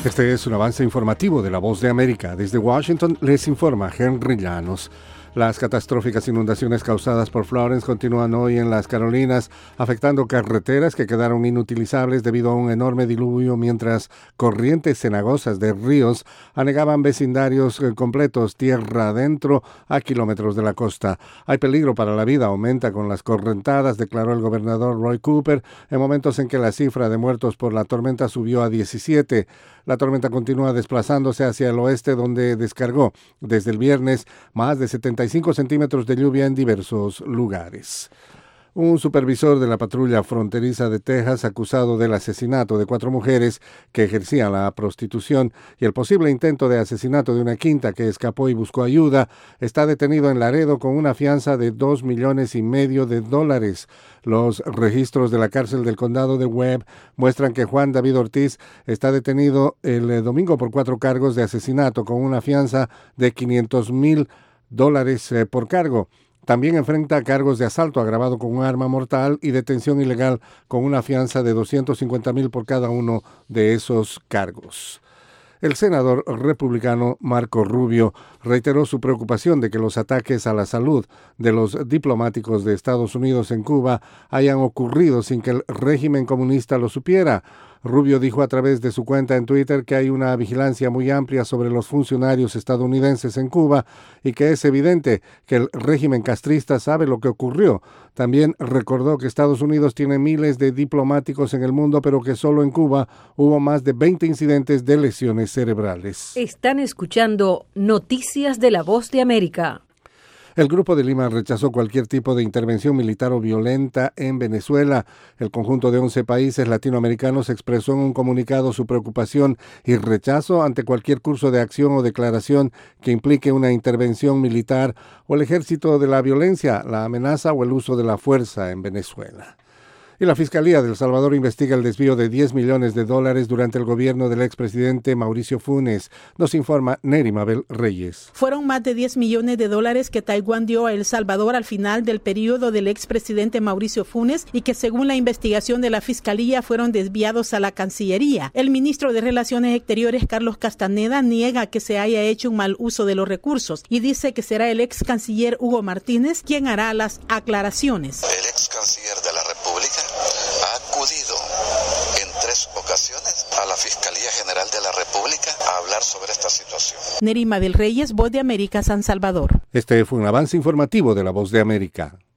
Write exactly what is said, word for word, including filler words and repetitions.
Este es un avance informativo de La Voz de América. Desde Washington les informa Henry Llanos. Las catastróficas inundaciones causadas por Florence continúan hoy en las Carolinas, afectando carreteras que quedaron inutilizables debido a un enorme diluvio, mientras corrientes cenagosas de ríos anegaban vecindarios completos tierra adentro a kilómetros de la costa. Hay peligro para la vida, aumenta con las correntadas, declaró el gobernador Roy Cooper, en momentos en que la cifra de muertos por la tormenta subió a diecisiete. La tormenta continúa desplazándose hacia el oeste, donde descargó desde el viernes más de setenta y cinco centímetros de lluvia en diversos lugares. Un supervisor de la patrulla fronteriza de Texas, acusado del asesinato de cuatro mujeres que ejercían la prostitución y el posible intento de asesinato de una quinta que escapó y buscó ayuda, está detenido en Laredo con una fianza de dos millones y medio de dólares. Los registros de la cárcel del condado de Webb muestran que Juan David Ortiz está detenido el domingo por cuatro cargos de asesinato con una fianza de quinientos mil dólares eh, por cargo. También enfrenta cargos de asalto agravado con un arma mortal y detención ilegal con una fianza de doscientos cincuenta mil por cada uno de esos cargos. El senador republicano Marco Rubio reiteró su preocupación de que los ataques a la salud de los diplomáticos de Estados Unidos en Cuba hayan ocurrido sin que el régimen comunista lo supiera. Rubio dijo a través de su cuenta en Twitter que hay una vigilancia muy amplia sobre los funcionarios estadounidenses en Cuba y que es evidente que el régimen castrista sabe lo que ocurrió. También recordó que Estados Unidos tiene miles de diplomáticos en el mundo, pero que solo en Cuba hubo más de veinte incidentes de lesiones cerebrales. Están escuchando Noticias de La Voz de América. El Grupo de Lima rechazó cualquier tipo de intervención militar o violenta en Venezuela. El conjunto de once países latinoamericanos expresó en un comunicado su preocupación y rechazo ante cualquier curso de acción o declaración que implique una intervención militar o el ejército de la violencia, la amenaza o el uso de la fuerza en Venezuela. Y la Fiscalía de El Salvador investiga el desvío de diez millones de dólares durante el gobierno del expresidente Mauricio Funes. Nos informa Neri Mabel Reyes. Fueron más de diez millones de dólares que Taiwán dio a El Salvador al final del periodo del expresidente Mauricio Funes y que, según la investigación de la Fiscalía, fueron desviados a la Cancillería. El ministro de Relaciones Exteriores, Carlos Castaneda, niega que se haya hecho un mal uso de los recursos y dice que será el ex canciller Hugo Martínez quien hará las aclaraciones. El ex canciller de la República ha acudido en tres ocasiones a la Fiscalía General de la República a hablar sobre esta situación. Neri Mabel Reyes, Voz de América, San Salvador. Este fue un avance informativo de La Voz de América.